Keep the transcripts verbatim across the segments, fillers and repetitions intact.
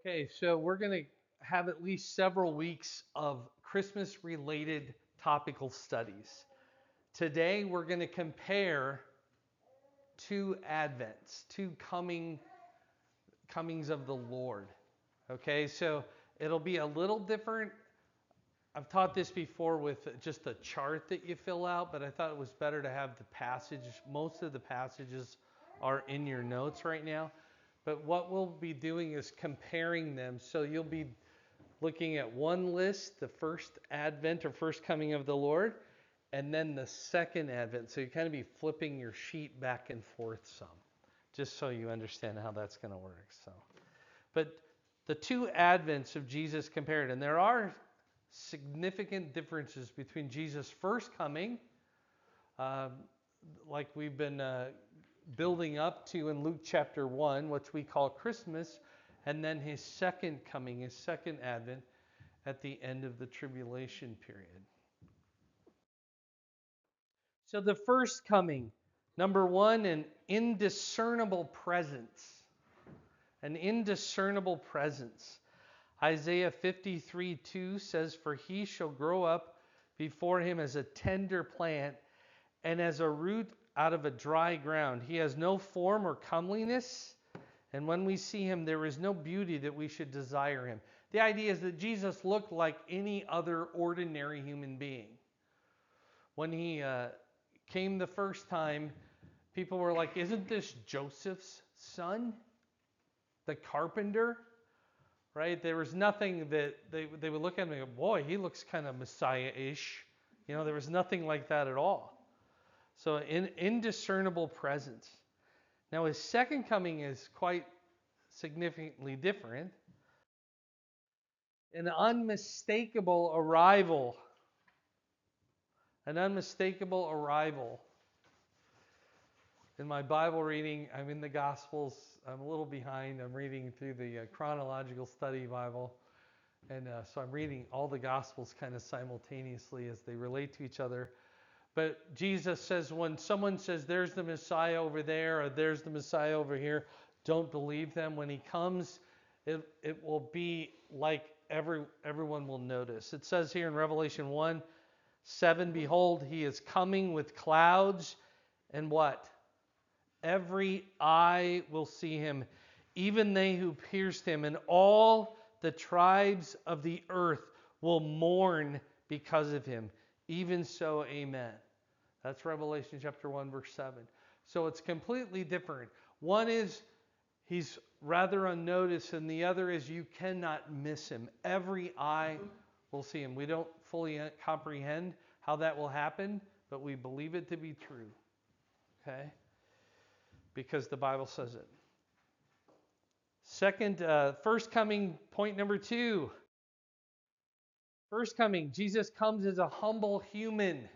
Okay, so we're going to have at least several weeks of Christmas related topical studies. Today we're going to compare two advents, two coming comings of the Lord. Okay, so it'll be a little different. I've taught this before with just a chart that you fill out, but I thought it was better to have the passage. Most of the passages are in your notes right now. But what we'll be doing is comparing them. So you'll be looking at one list, the first advent or first coming of the Lord, and then the second advent. So you kind of be flipping your sheet back and forth some, just so you understand how that's going to work. So, but the two advents of Jesus compared, and there are significant differences between Jesus' first coming, um, like we've been uh, building up to in Luke chapter one, which we call Christmas, and then his second coming, his second advent at the end of the tribulation period. So the first coming, number one, an indiscernible presence. An indiscernible presence. Isaiah fifty-three two says, "For he shall grow up before him as a tender plant and as a root out of a dry ground. He has no form or comeliness, and when we see him, there is no beauty that we should desire him." The idea is that Jesus looked like any other ordinary human being. When he uh, came the first time, people were like, "Isn't this Joseph's son, the carpenter?" Right? There was nothing that they, they would look at him and go, "Boy, he looks kind of Messiah-ish." You know, there was nothing like that at all. So an indiscernible presence. Now his second coming is quite significantly different. An unmistakable arrival. An unmistakable arrival. In my Bible reading, I'm in the Gospels. I'm a little behind. I'm reading through the uh, Chronological Study Bible. And uh, so I'm reading all the Gospels kind of simultaneously as they relate to each other. But Jesus says when someone says there's the Messiah over there or there's the Messiah over here, don't believe them. When he comes, it, it will be like every, everyone will notice. It says here in Revelation one seven, "Behold, he is coming with clouds, and what? Every eye will see him, even they who pierced him, and all the tribes of the earth will mourn because of him. Even so, amen." That's Revelation chapter one, verse seven. So it's completely different. One is he's rather unnoticed, and the other is you cannot miss him. Every eye will see him. We don't fully comprehend how that will happen, but we believe it to be true. Okay? Because the Bible says it. Second, uh, first coming, point number two. First coming, Jesus comes as a humble human.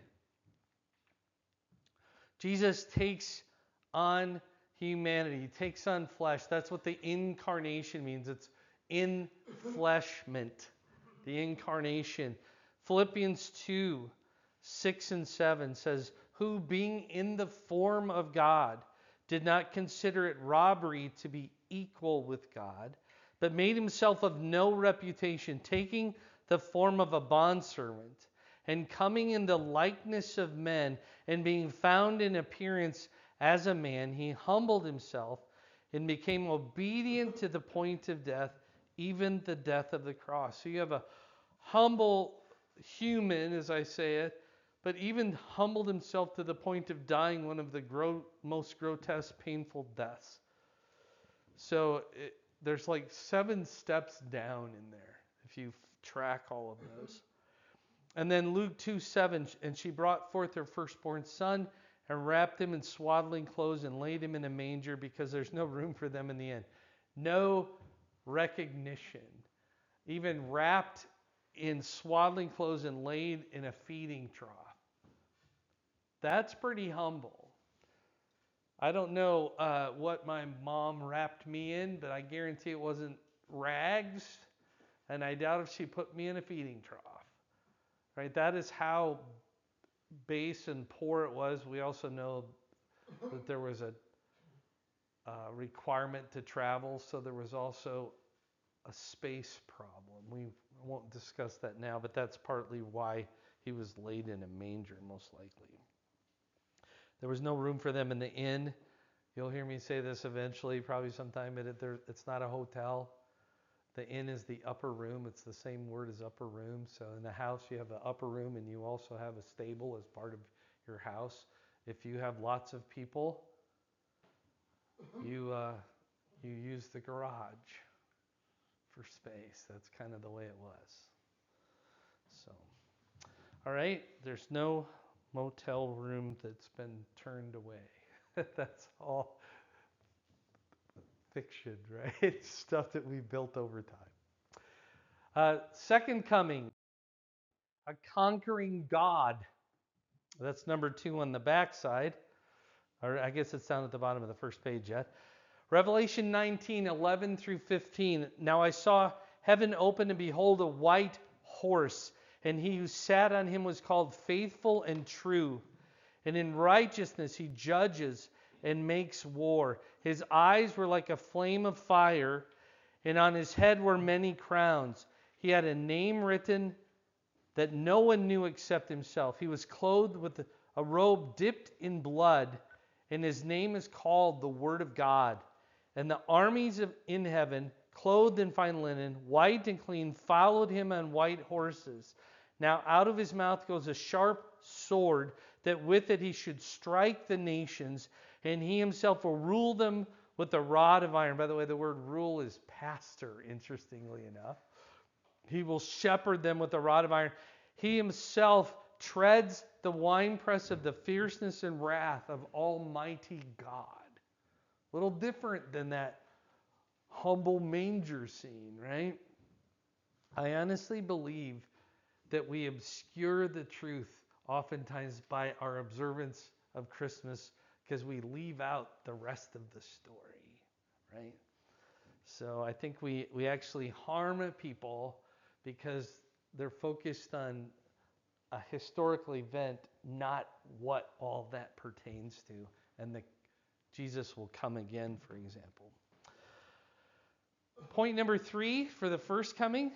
Jesus takes on humanity, he takes on flesh. That's what the incarnation means. It's infleshment, the incarnation. Philippians two, six and seven says, "Who being in the form of God, did not consider it robbery to be equal with God, but made himself of no reputation, taking the form of a bondservant, and coming in the likeness of men, and being found in appearance as a man, he humbled himself and became obedient to the point of death, even the death of the cross." So you have a humble human, as I say it, but even humbled himself to the point of dying one of the gro- most grotesque, painful deaths. So it, there's like seven steps down in there if you track all of those. And then Luke two seven, "And she brought forth her firstborn son and wrapped him in swaddling clothes and laid him in a manger because there's no room for them in the inn." No recognition. Even wrapped in swaddling clothes and laid in a feeding trough. That's pretty humble. I don't know uh, what my mom wrapped me in, but I guarantee it wasn't rags, and I doubt if she put me in a feeding trough. Right? That is how base and poor it was. We also know that there was a uh, requirement to travel, so there was also a space problem. We won't discuss that now, but that's partly why he was laid in a manger, most likely. There was no room for them in the inn. You'll hear me say this eventually, probably sometime, but it, there, it's not a hotel. The inn is the upper room. It's the same word as upper room. So in the house, you have an upper room, and you also have a stable as part of your house. If you have lots of people, you uh, you use the garage for space. That's kind of the way it was. So, all right, there's no motel room that's been turned away. That's all fiction, right? Stuff that we built over time. Uh, second coming, a conquering God. That's number two on the back side. Or I guess it's down at the bottom of the first page yet. Revelation nineteen, eleven through fifteen. Now I saw heaven open, and behold, a white horse, and he who sat on him was called Faithful and True. And in righteousness he judges and makes war. His eyes were like a flame of fire, and on his head were many crowns. He had a name written that no one knew except himself. He was clothed with a robe dipped in blood, and his name is called the Word of God. And the armies of, in heaven, clothed in fine linen, white and clean, followed him on white horses. Now out of his mouth goes a sharp sword, that with it he should strike the nations, and he himself will rule them with a rod of iron. By the way, the word rule is pastor, interestingly enough. He will shepherd them with a rod of iron. He himself treads the winepress of the fierceness and wrath of Almighty God. A little different than that humble manger scene, right? I honestly believe that we obscure the truth oftentimes by our observance of Christmas because we leave out the rest of the story, right? So I think we, we actually harm people because they're focused on a historical event, not what all that pertains to. And the, Jesus will come again, for example. Point number three for the first coming.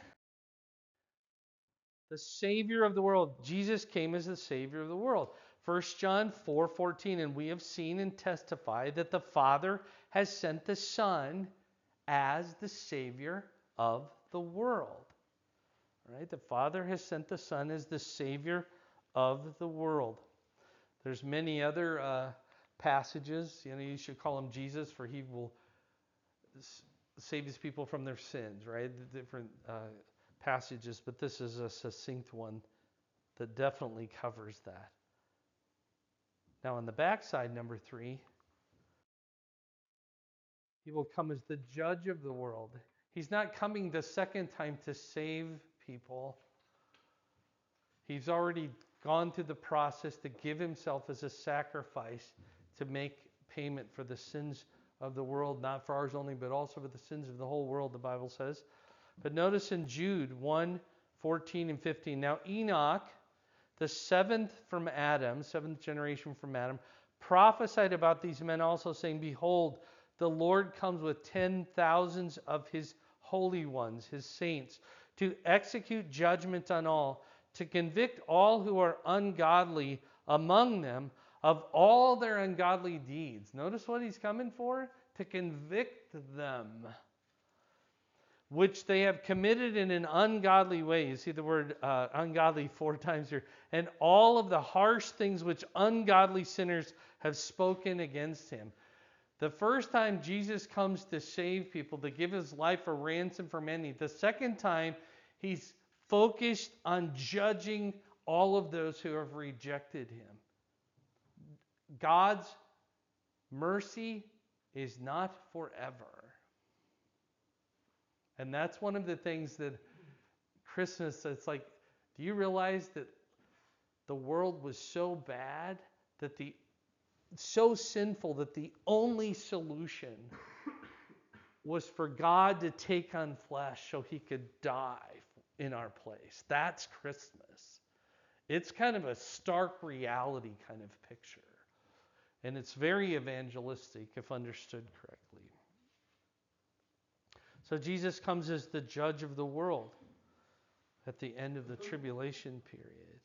The Savior of the world. Jesus came as the Savior of the world. First John four fourteen, and we have seen and testified that the Father has sent the Son as the Savior of the world. All right? The Father has sent the Son as the Savior of the world. There's many other uh, passages. You know, you should call him Jesus, for he will s- save his people from their sins, right? The different uh, passages, but this is a succinct one that definitely covers that. Now on the backside, number three, he will come as the judge of the world. He's not coming the second time to save people. He's already gone through the process to give himself as a sacrifice to make payment for the sins of the world, not for ours only, but also for the sins of the whole world, the Bible says. But notice in Jude one, fourteen and fifteen. Now Enoch, the seventh from Adam, seventh generation from Adam, prophesied about these men also, saying, behold, the Lord comes with ten thousands of his holy ones, his saints, to execute judgment on all, to convict all who are ungodly among them of all their ungodly deeds. Notice what he's coming for? To convict them, which they have committed in an ungodly way. You see the word uh, ungodly four times here. And all of the harsh things which ungodly sinners have spoken against him. The first time Jesus comes to save people, to give his life a ransom for many. The second time, he's focused on judging all of those who have rejected him. God's mercy is not forever. And that's one of the things that Christmas, it's like, do you realize that the world was so bad, that the so sinful, that the only solution was for God to take on flesh so he could die in our place? That's Christmas. It's kind of a stark reality kind of picture. And it's very evangelistic if understood correctly. So Jesus comes as the judge of the world at the end of the tribulation period.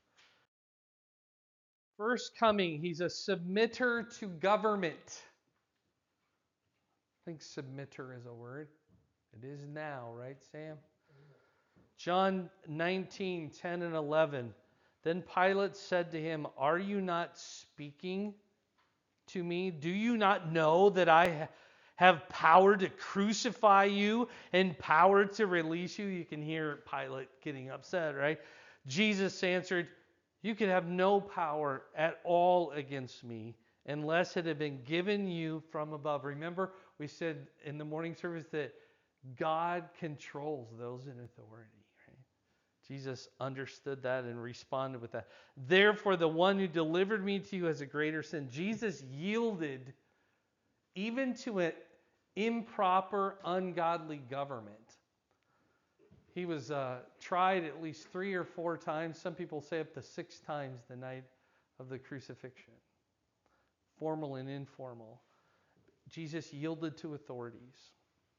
First coming, he's a submitter to government. I think submitter is a word. It is now, right, Sam? John nineteen, ten and eleven. Then Pilate said to him, "Are you not speaking to me? Do you not know that I have power to crucify you and power to release you?" You can hear Pilate getting upset, right? Jesus answered, "You could have no power at all against me unless it had been given you from above." Remember, we said in the morning service that God controls those in authority. Jesus understood that and responded with that. "Therefore, the one who delivered me to you has a greater sin." Jesus yielded even to an improper, ungodly government. He was uh, tried at least three or four times. Some people say up to six times the night of the crucifixion. Formal and informal. Jesus yielded to authorities.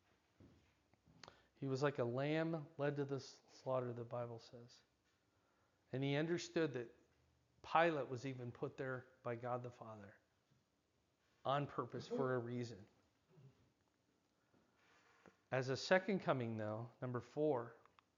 He was like a lamb led to the slaughter, the Bible says. And he understood that Pilate was even put there by God the Father on purpose for a reason. As a second coming, though, number four,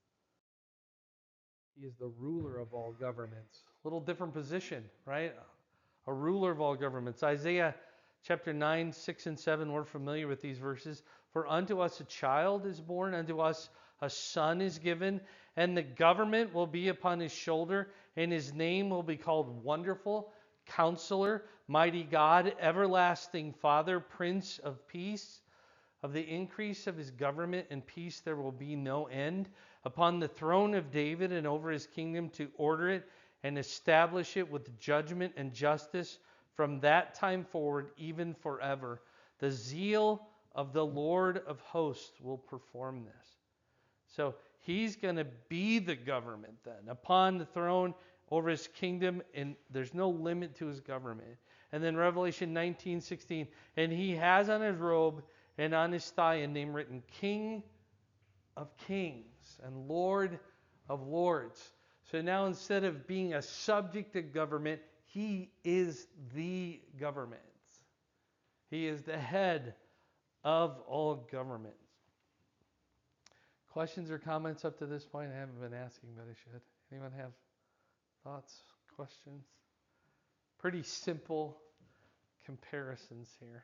he is the ruler of all governments. A little different position, right? A ruler of all governments. Isaiah chapter nine, six, and seven, we're familiar with these verses. "For unto us a child is born, unto us a son is given, and the government will be upon his shoulder, and his name will be called Wonderful, Counselor, Mighty God, Everlasting Father, Prince of Peace. Of the increase of his government and peace there will be no end, upon the throne of David and over his kingdom, to order it and establish it with judgment and justice from that time forward, even forever. The zeal of the Lord of hosts will perform this." So he's going to be the government then, upon the throne over his kingdom, and there's no limit to his government. And then Revelation nineteen, sixteen, "And he has on his robe and on his thigh a name written, King of Kings and Lord of Lords." So now instead of being a subject of government, he is the government. He is the head of all governments. Questions or comments up to this point? I haven't been asking, but I should. Anyone have thoughts, questions? Pretty simple comparisons here.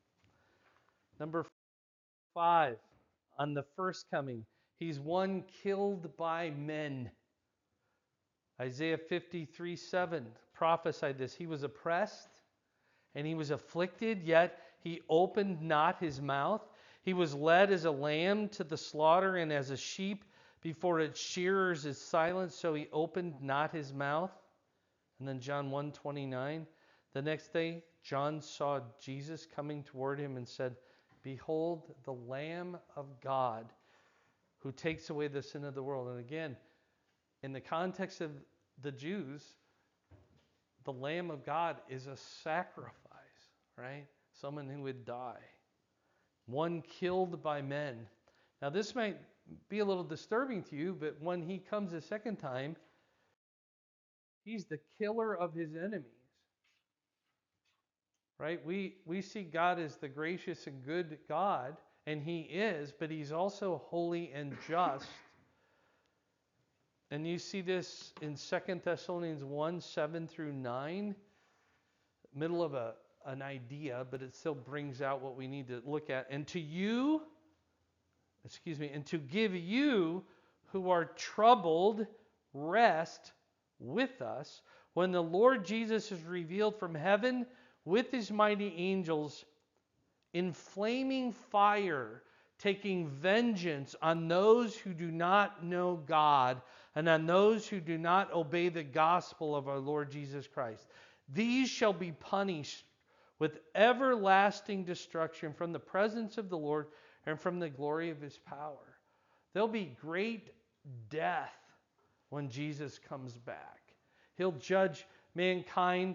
Number five, on the first coming, he's one killed by men. Isaiah fifty-three, seven prophesied this. "He was oppressed and he was afflicted, yet he opened not his mouth. He was led as a lamb to the slaughter, and as a sheep before its shearers is silent, so he opened not his mouth." And then John one, twenty-nine, "The next day John saw Jesus coming toward him and said, Behold, the Lamb of God who takes away the sin of the world." And again, in the context of the Jews, the Lamb of God is a sacrifice, right? Someone who would die. One killed by men. Now this might be a little disturbing to you, but when he comes a second time, he's the killer of his enemies. Right? We we see God as the gracious and good God, and he is, but he's also holy and just. And you see this in Second Thessalonians one, seven through nine, middle of a an idea, but it still brings out what we need to look at. "And to you, excuse me, and to give you who are troubled rest with us when the Lord Jesus is revealed from heaven with his mighty angels in flaming fire, taking vengeance on those who do not know God and on those who do not obey the gospel of our Lord Jesus Christ. These shall be punished with everlasting destruction from the presence of the Lord and from the glory of his power." There'll be great death when Jesus comes back. He'll judge mankind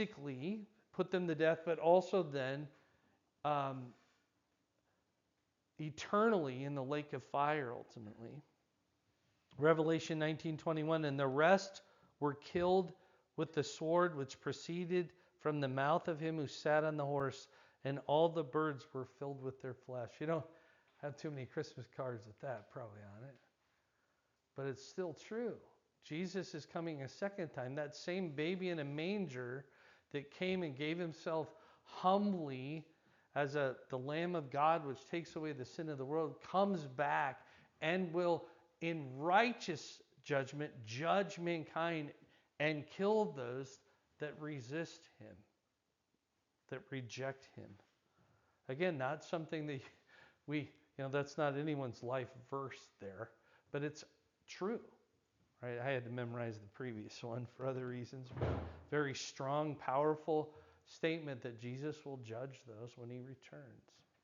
physically, put them to death, but also then um, eternally in the lake of fire ultimately. Revelation nineteen twenty-one, and the rest were killed with the sword which proceeded from the mouth of him who sat on the horse, and all the birds were filled with their flesh. You don't have too many Christmas cards with that probably on it, but it's still true. Jesus is coming a second time. That same baby in a manger that came and gave himself humbly as a, the Lamb of God, which takes away the sin of the world, comes back and will, in righteous judgment, judge mankind and kill those that resist him, that reject him. Again, not something that we, you know, that's not anyone's life verse there, but it's true. Right? I had to memorize the previous one for other reasons, but very strong, powerful statement that Jesus will judge those when he returns.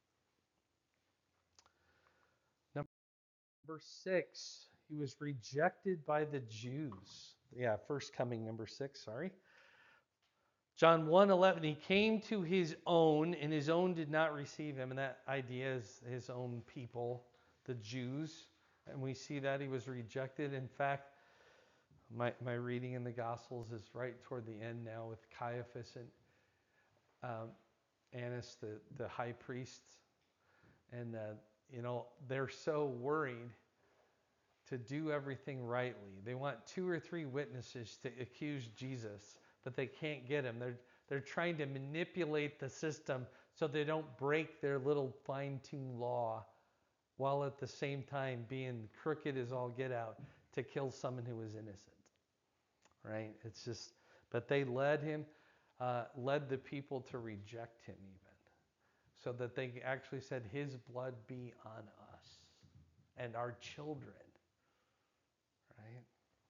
Number six, he was rejected by the Jews. Yeah, first coming, number six, sorry. John one eleven, he came to his own, and his own did not receive him. And that idea is his own people, the Jews. And we see that he was rejected. In fact, my, my reading in the Gospels is right toward the end now with Caiaphas and um, Annas, the, the high priests. And, uh, you know, they're so worried to do everything rightly. They want two or three witnesses to accuse Jesus, but they can't get him. They're, they're trying to manipulate the system so they don't break their little fine-tuned law, while at the same time being crooked as all get out to kill someone who was innocent. Right? It's just, but they led him, uh, led the people to reject him even, so that they actually said, his blood be on us and our children. Right?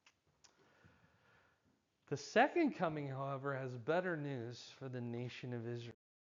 The second coming, however, has better news for the nation of Israel.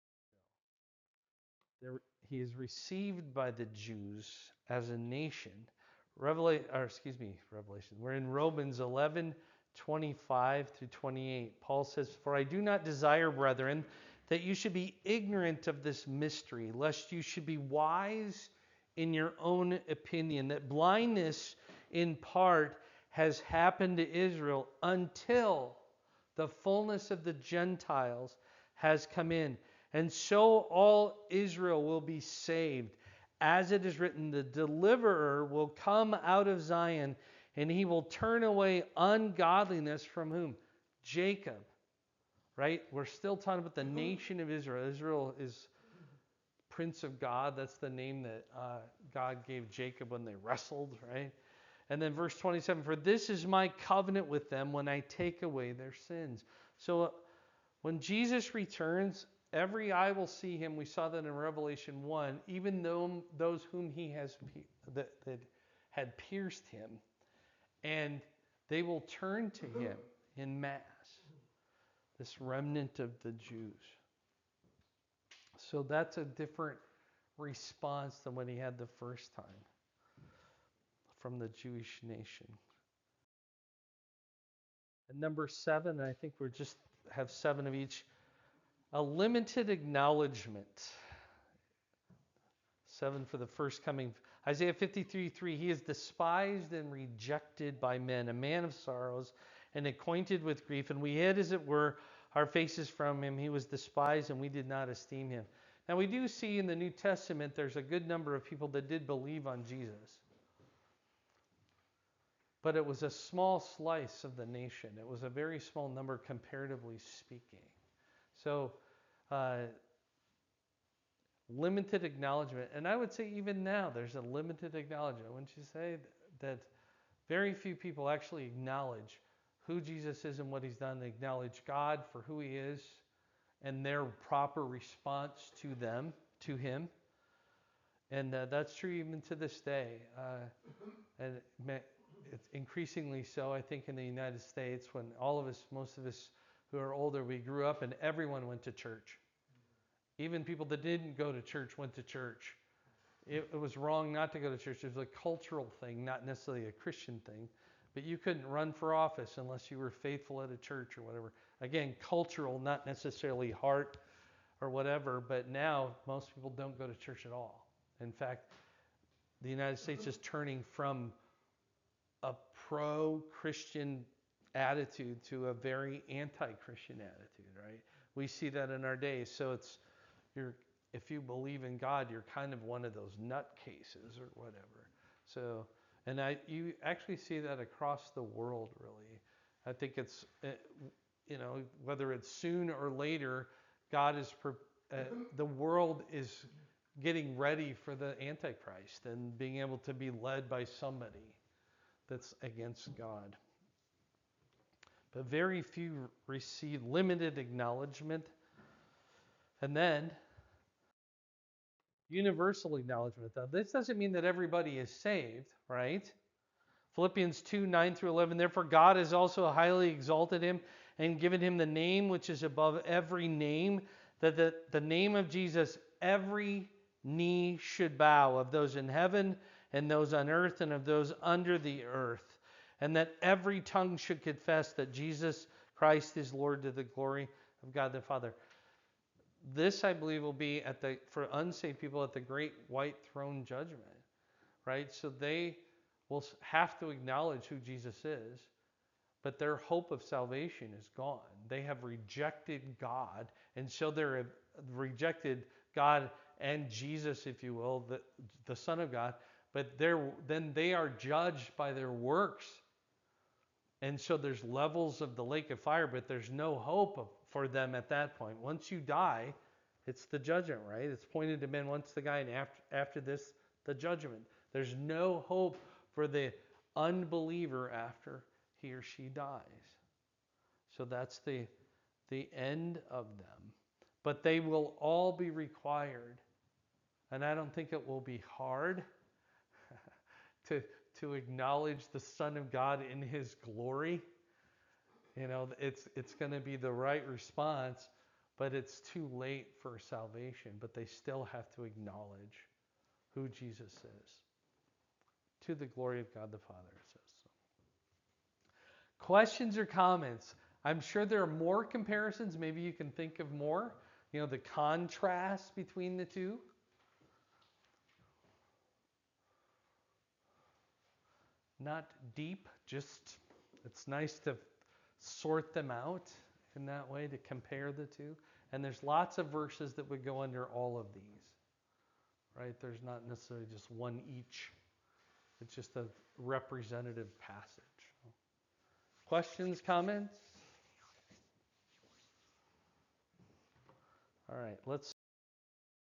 There, he is received by the Jews as a nation. Revelation, or excuse me, Revelation. We're in Romans eleven, twenty-five through twenty-eight. Paul says, "For I do not desire, brethren, that you should be ignorant of this mystery, lest you should be wise in your own opinion, that blindness in part has happened to Israel until the fullness of the Gentiles has come in. And so all Israel will be saved. As it is written, the deliverer will come out of Zion, and he will turn away ungodliness from whom? Jacob." Right? We're still talking about the nation of Israel. Israel is Prince of God. That's the name that uh, God gave Jacob when they wrestled, right? And then verse twenty-seven, "For this is my covenant with them when I take away their sins." So uh, when Jesus returns, every eye will see him. We saw that in Revelation one, even though those whom he has that, that had pierced him, and they will turn to him in mass. This remnant of the Jews. So that's a different response than when he had the first time from the Jewish nation. And number seven, I think we just have seven of each. A limited acknowledgement. Seven for the first coming. Isaiah fifty-three three, "He is despised and rejected by men, a man of sorrows and acquainted with grief, and we hid, as it were, our faces from him. He was despised, and we did not esteem him." Now we do see in the New Testament there's a good number of people that did believe on Jesus. But it was a small slice of the nation. It was a very small number comparatively speaking. So uh, limited acknowledgement. And I would say even now there's a limited acknowledgement. Wouldn't you say that very few people actually acknowledge who Jesus is and what he's done? They acknowledge God for who he is and their proper response to them, to him. And uh, that's true even to this day. Uh, and it's increasingly so, I think, in the United States, when all of us, most of us who are older, we grew up and everyone went to church. Even people that didn't go to church went to church. It, it was wrong not to go to church. It was a cultural thing, not necessarily a Christian thing. But you couldn't run for office unless you were faithful at a church or whatever. Again, cultural, not necessarily heart or whatever. But now most people don't go to church at all. In fact, the United States is turning from a pro-Christian attitude to a very anti-Christian attitude, right? We see that in our day. So it's you're if you believe in God, you're kind of one of those nutcases or whatever. So, and I you actually see that across the world, really. I think it's you know whether it's soon or later, God is uh, the world is getting ready for the Antichrist and being able to be led by somebody that's against God. But very few receive limited acknowledgement. And then universal acknowledgement. Now, this doesn't mean that everybody is saved, right? Philippians two, nine through eleven, therefore God has also highly exalted him and given him the name which is above every name, that the, the name of Jesus every knee should bow, of those in heaven and those on earth and of those under the earth, and that every tongue should confess that Jesus Christ is Lord, to the glory of God the Father. This, I believe, will be at the for unsaved people at the great white throne judgment, right? So they will have to acknowledge who Jesus is, but their hope of salvation is gone. They have rejected God, and so they're rejected God and Jesus, if you will, the, the Son of God, but they're, then they are judged by their works. And so there's levels of the lake of fire, but there's no hope of, for them at that point. Once you die, it's the judgment, right? It's pointed to men once the guy, and after, after this, the judgment. There's no hope for the unbeliever after he or she dies. So that's the, the end of them. But they will all be required, and I don't think it will be hard to, to acknowledge the Son of God in his glory. You know, it's, it's going to be the right response, but it's too late for salvation. But they still have to acknowledge who Jesus is. To the glory of God the Father, it says so. Questions or comments? I'm sure there are more comparisons. Maybe you can think of more. You know, the contrast between the two. Not deep, just it's nice to sort them out in that way, to compare the two. And there's lots of verses that would go under all of these, right? There's not necessarily just one each. It's just a representative passage. Questions, comments? All right, let's